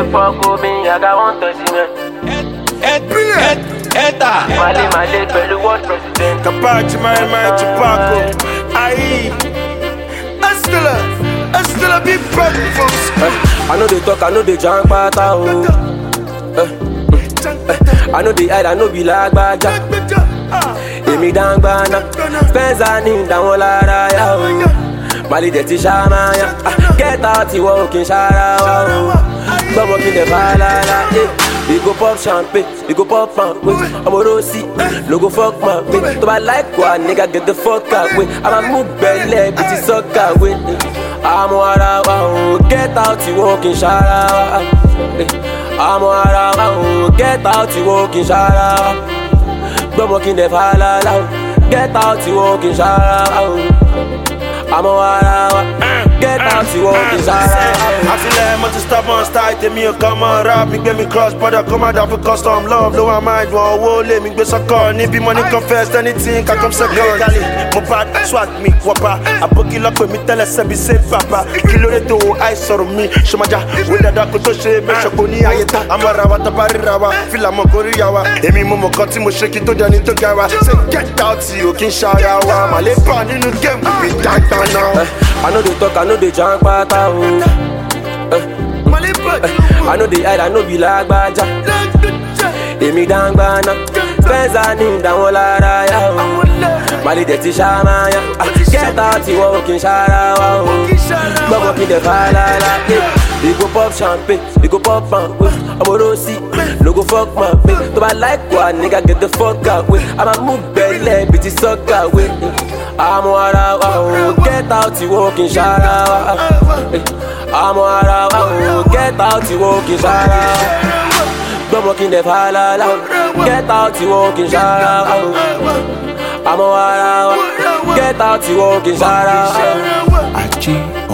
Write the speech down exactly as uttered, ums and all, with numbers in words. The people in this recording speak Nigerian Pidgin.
fuck with me, I got one touch man. Enter. Mali Mali pẹ̀lú world president. Kapachi, my man, Chupaco. Aye. Estela, Estela, big breakfast. I know they talk, I know they jump pata oh. I know they hide, I know be like baja. Emi dangbana, Spencer ni down lara ya oh. Mali de ti shama ya. Get out, you walking shara oh. Come walking the falala yeah. We go pop champagne, we go pop champagne. I'm a rosy, no go fuck my bitch. To my like what nigga get the fuck away. I'm a move belly, bitch is suck away. I'm a wow, get out you walking shara. I'm a wow, get out you walking shara. Don't walk in the fala, get out you walking shara. I'm a wow. Get out, you won't desire. I feel like I'm to stop on style. Tell me you come on rap. Me get me cross border. Come out for custom love. Low my mind. One wall. Let me go so call. Need be money confess. Anything can come second. Legally, my bad swat me wapa. I book it up with me. Tell us be safe papa. Kilo it to eyes on me. Shomaja. With the dark to shame. Me shakoni ayeta. I'm a rawa tapari rawa. Feel I'm a goriyawa. Emi momo koti mo shake it to Johnny to gawa. Say get out, you can shout out. My lip on in the game. We die now. I know they talk, I know they jump pata oh. I know they hide, I know be like baja. Emi dangbana, Spencer ni down lara ya oh. Mali de ti shama ya. Get out, you walking shara oh. Come walking the falala yeah. We go pop champagne, we go pop champagne. I'm a rosy, no go fuck my bitch. To my like what nigga get the fuck away. I'm a move belly, bitch is suck away. I'm a wow, get out you walking shara. I'm a wow, get out you walking shara. Don't walk in the falala. Get out you walking shara. I'm a wow, get out you walking shara.